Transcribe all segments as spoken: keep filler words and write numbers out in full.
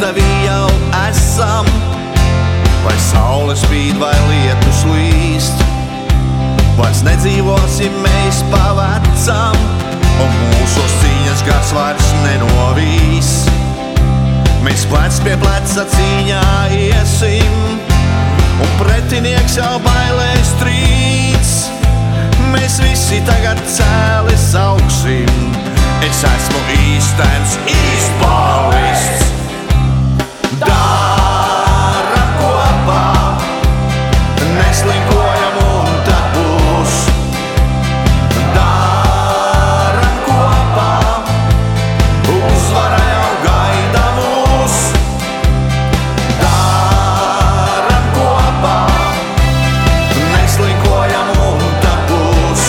gatavi jau esam, vai saule spīd vai lietus līst. Vairs nedzīvosim mēs pa vecam, un mūsos cīņas gars vairs nenovīs. Mēs plec pie pleca cīņā iesim, un pretinieks jau bailēs trīc. Mēs visi tagad cēlis augsim, es esmu īstens īstpalists. Dāram kopā, neslinkojam un tad būs. Dāram kopā, uzvara jau gaida mūs. Dāram kopā, neslinkojam un tad būs.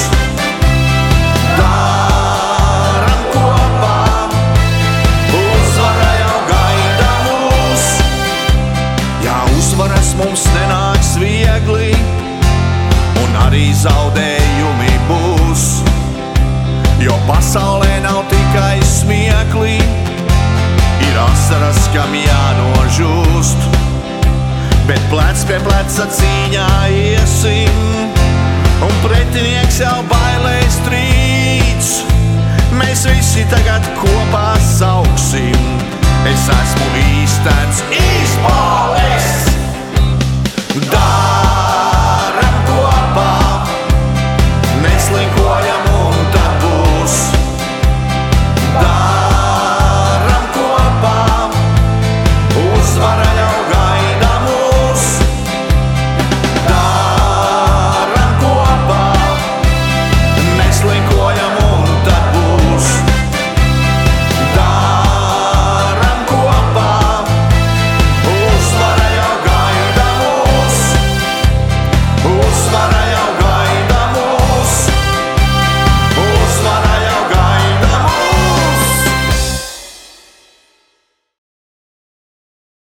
Dāram kopā, uzvara jau gaida mūs. Jā, uzvaras mums nenāks viegli, un arī zaudējumi būs. Jo pasaulē nav tikai smiekli, ir asaras, kam jānožūst. Bet plec pie pleca cīņā iesim, un pretinieks jau bailēs trīc.